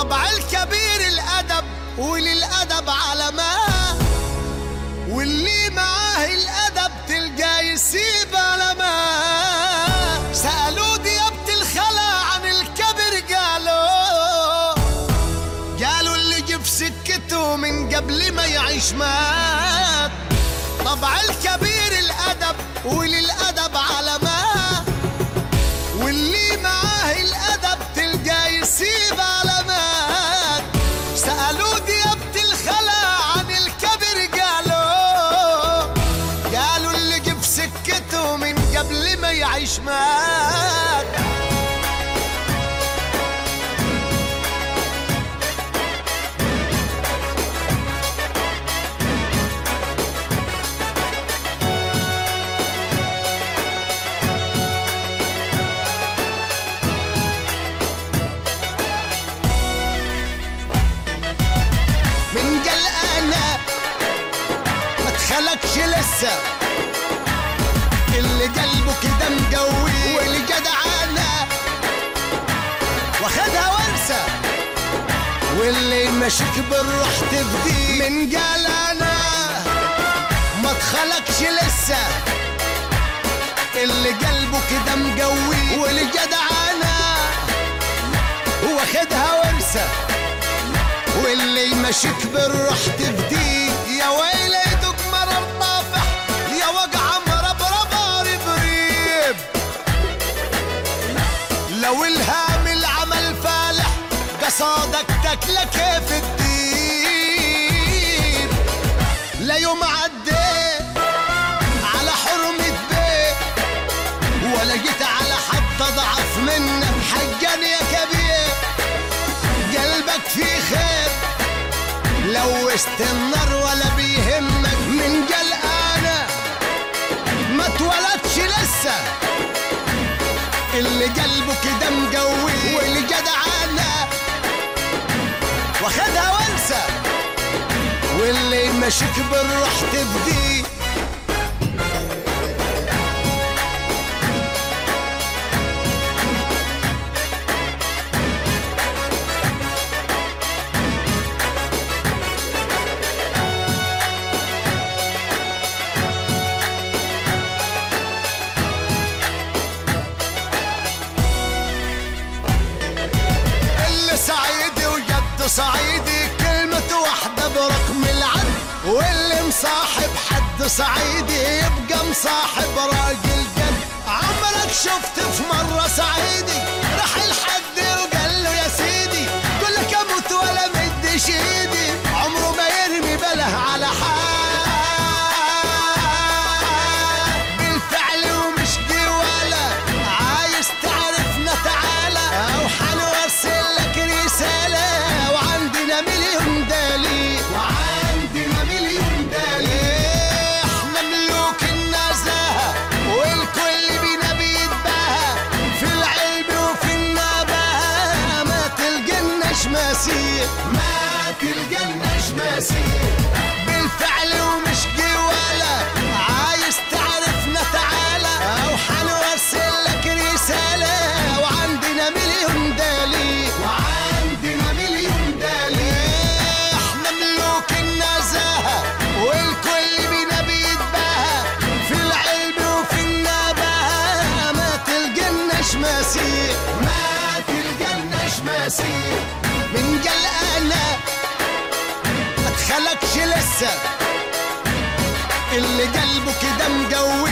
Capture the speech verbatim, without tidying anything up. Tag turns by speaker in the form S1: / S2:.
S1: طبع الكبير الأدب وللأدب علامات، واللي معاه الأدب تلقاه يسيب علامات. سألوا ديابة الخلا عن الكبر قالوا قالوا اللي جه في سكته من قبل ما يعيش مات. طبع الكبير الأدب وللأدب علامات، واللي معاه الأدب تلقاه يسيب علامات. سألوا ديابة الخلا عن الكبر قالوا قالوا اللي جه في سكته من قبل ما يعيش مات. من قلقانة ما تخلقش لسه، اللي قلبه كده مقوي واللي جدعانة واخدها ورثة، واللي ماشيك بالروح تفدي. من قلقانة ما تخلقش لسه، اللي قلبه كده مقوي واللي جدعانة واخدها ورثة، واللي يمشيك بالروح تفديك. يا ويلي ايدك مرم طافح، يا وجع مربربة ربريب، لو الهام العمل فالح قصادك تاكله كيف الديب. لا يوم عديت على حرمة بيت ولا جيت على حد اضعف منك حقا يا كبير. قلبك فيه خير لو وسط النار ولا بيهمك. من قلقانة ما اتولدش لسه، اللي قلبه كده مقوي واللي جدعانة واخدها وانسى، واللي ماشيك بالروح تفدي. صعيدي وجد صعيدي كلمة واحدة برقم العد، واللي مصاحب حد صعيدي يبقى مصاحب راجل جد. عمرك شفت في مرة صعيدي راح لحد وقال له يا سيدي قول لك اموت ولا مدش ايدي؟ عمره ما يرمي بله على حال بالفعل ومش دي ولا عايز تعرفنا تعالى او حنوصل لك رسالة. وعندنا مليون دليل وعندنا مليون دليل، احنا ملوك النزاهة والكل بينا بيتباهى في العلم وفي النباهة. ما تلقناش مسير ما تلقناش مسير بالفعل ومش جوالة عايز تعرفنا تعالى او حنوصل لك رسالة. وعندنا مليون دليل وعندنا مليون دليل، احنا ملوك النزاهة والكل بينا بيتباهى في العلم وفي النباهة. ما تلقناش مسير ما تلقناش مسير. من قلقانة ما تخلقش لسه، اللي قلبه كده مقوي